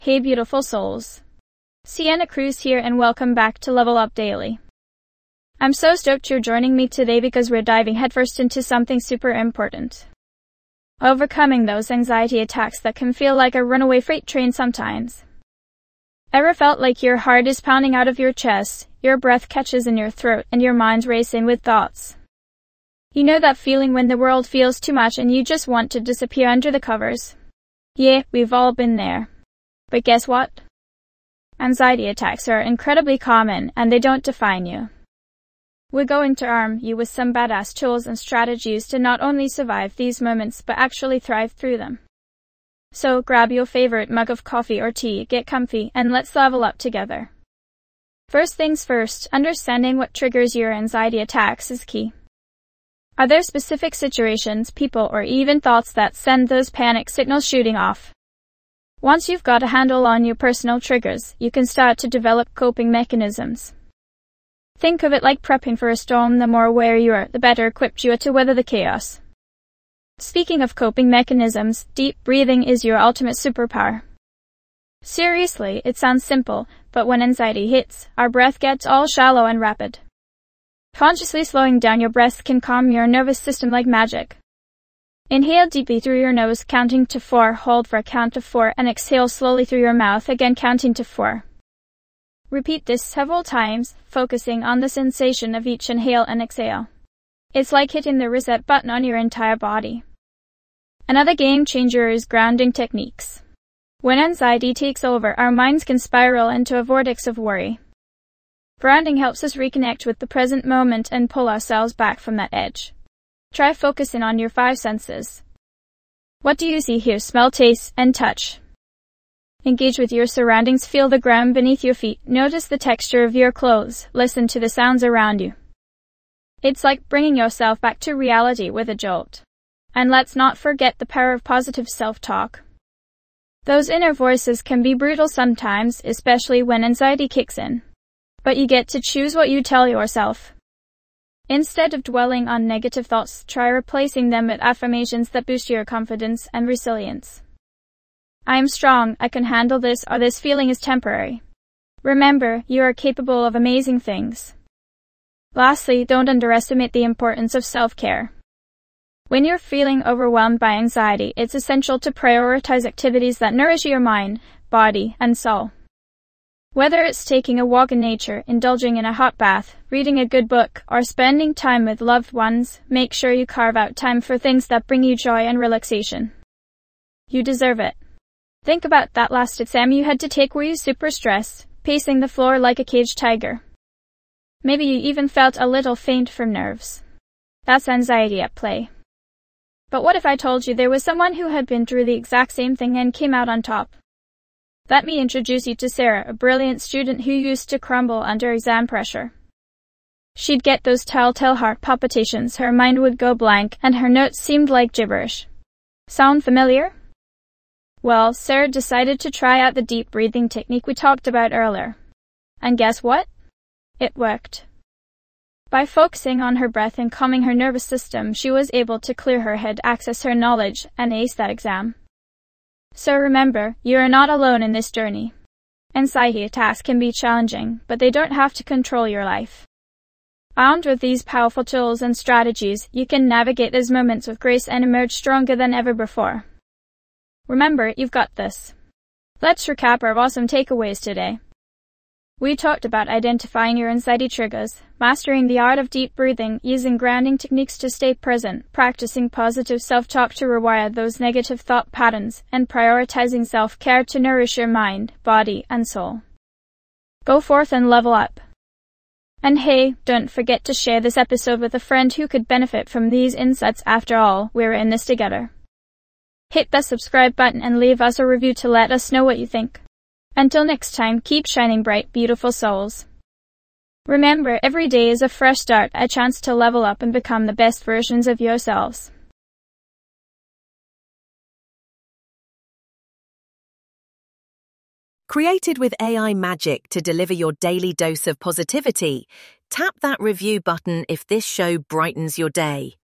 Hey beautiful souls. Sienna Cruz here and welcome back to Level Up Daily. I'm so stoked you're joining me today because we're diving headfirst into something super important. Overcoming those anxiety attacks that can feel like a runaway freight train sometimes. Ever felt like your heart is pounding out of your chest, your breath catches in your throat, and your mind's racing with thoughts? You know that feeling when the world feels too much and you just want to disappear under the covers? Yeah, we've all been there. But guess what? Anxiety attacks are incredibly common and they don't define you. We're going to arm you with some badass tools and strategies to not only survive these moments but actually thrive through them. So grab your favorite mug of coffee or tea, get comfy, and let's level up together. First things first, understanding what triggers your anxiety attacks is key. Are there specific situations, people, or even thoughts that send those panic signals shooting off? Once you've got a handle on your personal triggers, you can start to develop coping mechanisms. Think of it like prepping for a storm. The more aware you are, the better equipped you are to weather the chaos. Speaking of coping mechanisms, deep breathing is your ultimate superpower. Seriously, it sounds simple, but when anxiety hits, our breath gets all shallow and rapid. Consciously slowing down your breath can calm your nervous system like magic. Inhale deeply through your nose, counting to 4, hold for a count of 4, and exhale slowly through your mouth, again counting to 4. Repeat this several times, focusing on the sensation of each inhale and exhale. It's like hitting the reset button on your entire body. Another game changer is grounding techniques. When anxiety takes over, our minds can spiral into a vortex of worry. Grounding helps us reconnect with the present moment and pull ourselves back from that edge. Try focusing on your 5 senses. What do you see, hear, smell, taste, and touch? Engage with your surroundings, feel the ground beneath your feet, notice the texture of your clothes, listen to the sounds around you. It's like bringing yourself back to reality with a jolt. And let's not forget the power of positive self-talk. Those inner voices can be brutal sometimes, especially when anxiety kicks in. But you get to choose what you tell yourself. Instead of dwelling on negative thoughts, try replacing them with affirmations that boost your confidence and resilience. I am strong, I can handle this, or this feeling is temporary. Remember, you are capable of amazing things. Lastly, don't underestimate the importance of self-care. When you're feeling overwhelmed by anxiety, it's essential to prioritize activities that nourish your mind, body, and soul. Whether it's taking a walk in nature, indulging in a hot bath, reading a good book, or spending time with loved ones, make sure you carve out time for things that bring you joy and relaxation. You deserve it. Think about that last exam you had to take. Were you super stressed, pacing the floor like a caged tiger? Maybe you even felt a little faint from nerves. That's anxiety at play. But what if I told you there was someone who had been through the exact same thing and came out on top? Let me introduce you to Sarah, a brilliant student who used to crumble under exam pressure. She'd get those telltale heart palpitations, her mind would go blank, and her notes seemed like gibberish. Sound familiar? Well, Sarah decided to try out the deep breathing technique we talked about earlier. And guess what? It worked. By focusing on her breath and calming her nervous system, she was able to clear her head, access her knowledge, and ace that exam. So remember, you are not alone in this journey. Anxiety attacks can be challenging, but they don't have to control your life. Armed with these powerful tools and strategies, you can navigate those moments with grace and emerge stronger than ever before. Remember, you've got this. Let's recap our awesome takeaways today. We talked about identifying your anxiety triggers, mastering the art of deep breathing, using grounding techniques to stay present, practicing positive self-talk to rewire those negative thought patterns, and prioritizing self-care to nourish your mind, body, and soul. Go forth and level up. And hey, don't forget to share this episode with a friend who could benefit from these insights. After all, we're in this together. Hit the subscribe button and leave us a review to let us know what you think. Until next time, keep shining bright, beautiful souls. Remember, every day is a fresh start, a chance to level up and become the best versions of yourselves. Created with AI magic to deliver your daily dose of positivity, tap that review button if this show brightens your day.